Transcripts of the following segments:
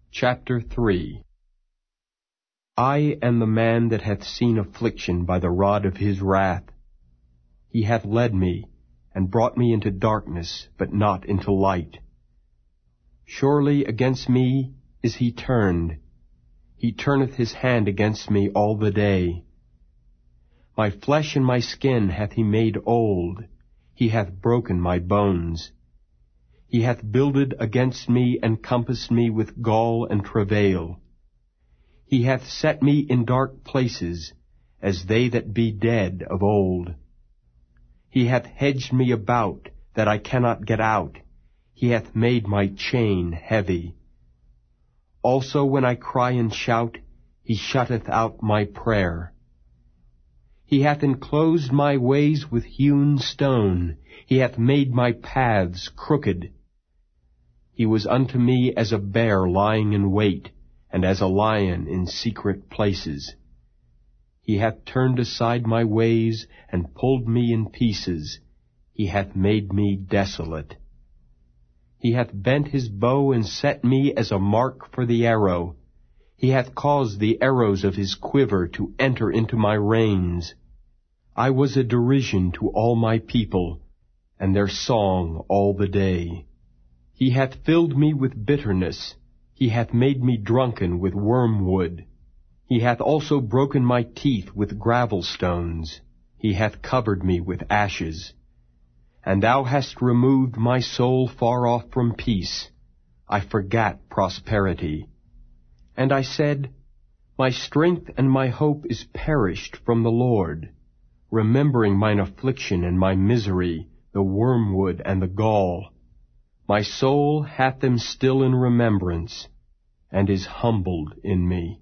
Chapter 3 I am the man that hath seen affliction by the rod of his wrath. He hath led me, and brought me into darkness, but not into light. Surely against me is he turned. He turneth his hand against me all the day. My flesh and my skin hath he made old. He hath broken my bones. He hath builded against me and compassed me with gall and travail. He hath set me in dark places, as they that be dead of old. He hath hedged me about, that I cannot get out. He hath made my chain heavy. Also when I cry and shout, he shutteth out my prayer. He hath enclosed my ways with hewn stone. He hath made my paths crooked. He was unto me as a bear lying in wait, and as a lion in secret places. He hath turned aside my ways, and pulled me in pieces. He hath made me desolate. He hath bent his bow, and set me as a mark for the arrow. He hath caused the arrows of his quiver to enter into my reins. I was a derision to all my people, and their song all the day. He hath filled me with bitterness. He hath made me drunken with wormwood. He hath also broken my teeth with gravel stones. He hath covered me with ashes. And thou hast removed my soul far off from peace. I forgat prosperity. And I said, My strength and my hope is perished from the Lord, remembering mine affliction and my misery, the wormwood and the gall. My soul hath them still in remembrance, and is humbled in me.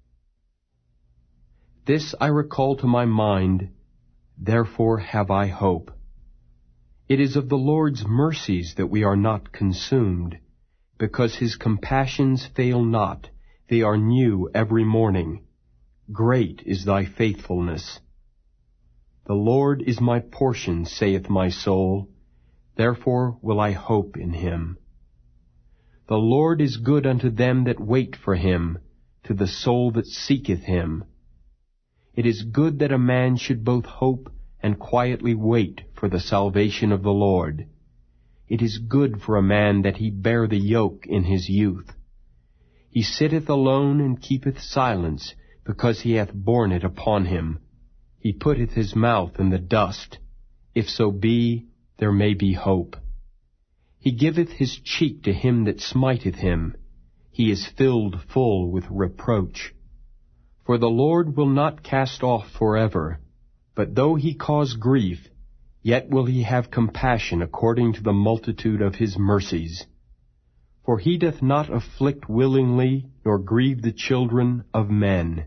This I recall to my mind, therefore have I hope. It is of the Lord's mercies that we are not consumed, because his compassions fail not, they are new every morning. Great is thy faithfulness. The Lord is my portion, saith my soul. Therefore will I hope in him. The Lord is good unto them that wait for him, to the soul that seeketh him. It is good that a man should both hope and quietly wait for the salvation of the Lord. It is good for a man that he bear the yoke in his youth. He sitteth alone and keepeth silence, because he hath borne it upon him. He putteth his mouth in the dust. If so be, there may be hope. He giveth his cheek to him that smiteth him. He is filled full with reproach. For the Lord will not cast off forever, but though he cause grief, yet will he have compassion according to the multitude of his mercies. For he doth not afflict willingly, nor grieve the children of men.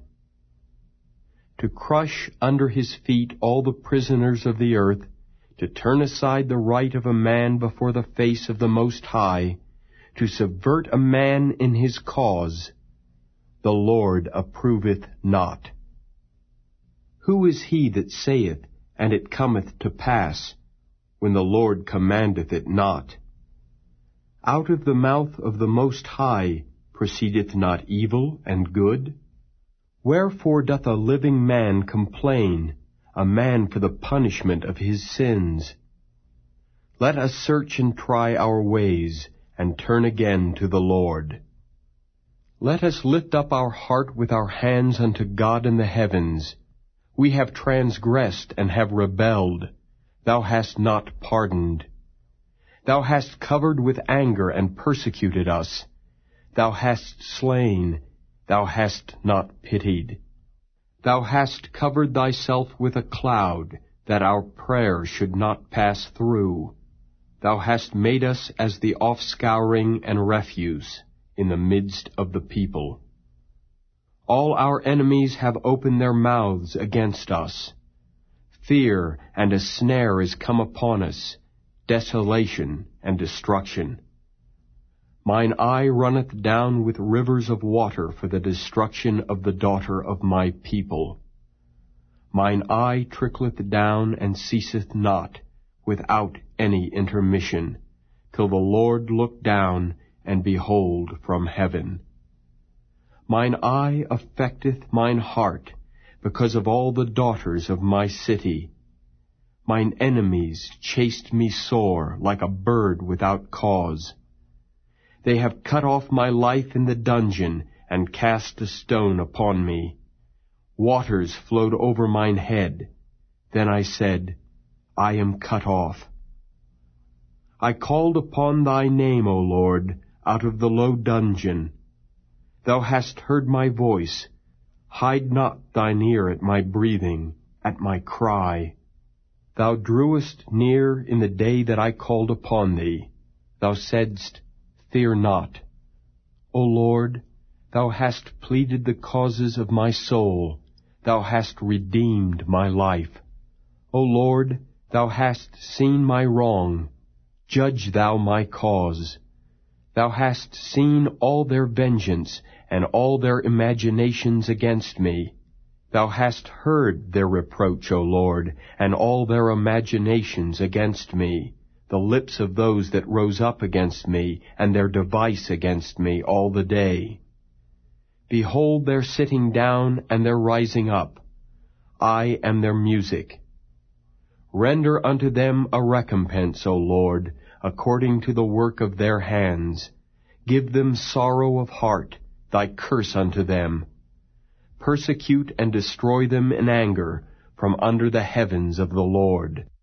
To crush under his feet all the prisoners of the earth, to turn aside the right of a man before the face of the Most High, to subvert a man in his cause, the Lord approveth not. Who is he that saith, and it cometh to pass, when the Lord commandeth it not? Out of the mouth of the Most High proceedeth not evil and good? Wherefore doth a living man complain, a man for the punishment of his sins? Let us search and try our ways, and turn again to the Lord. Let us lift up our heart with our hands unto God in the heavens. We have transgressed and have rebelled. Thou hast not pardoned. Thou hast covered with anger and persecuted us. Thou hast slain. Thou hast not pitied. Thou hast covered thyself with a cloud, that our prayer should not pass through. Thou hast made us as the offscouring and refuse in the midst of the people. All our enemies have opened their mouths against us. Fear and a snare is come upon us, desolation and destruction. Mine eye runneth down with rivers of water for the destruction of the daughter of my people. Mine eye trickleth down and ceaseth not, without any intermission, till the Lord look down and behold from heaven. Mine eye affecteth mine heart, because of all the daughters of my city. Mine enemies chased me sore, like a bird without cause. They have cut off my life in the dungeon, and cast a stone upon me. Waters flowed over mine head. Then I said, I am cut off. I called upon thy name, O Lord, out of the low dungeon. Thou hast heard my voice. Hide not thine ear at my breathing, at my cry. Thou drewest near in the day that I called upon thee. Thou saidst, Fear not. O Lord, thou hast pleaded the causes of my soul. Thou hast redeemed my life. O Lord, thou hast seen my wrong. Judge thou my cause. Thou hast seen all their vengeance, and all their imaginations against me. Thou hast heard their reproach, O Lord, and all their imaginations against me, the lips of those that rose up against me, and their device against me all the day. Behold their sitting down and their rising up. I am their music. Render unto them a recompense, O Lord, according to the work of their hands. Give them sorrow of heart, thy curse unto them. Persecute and destroy them in anger from under the heavens of the Lord.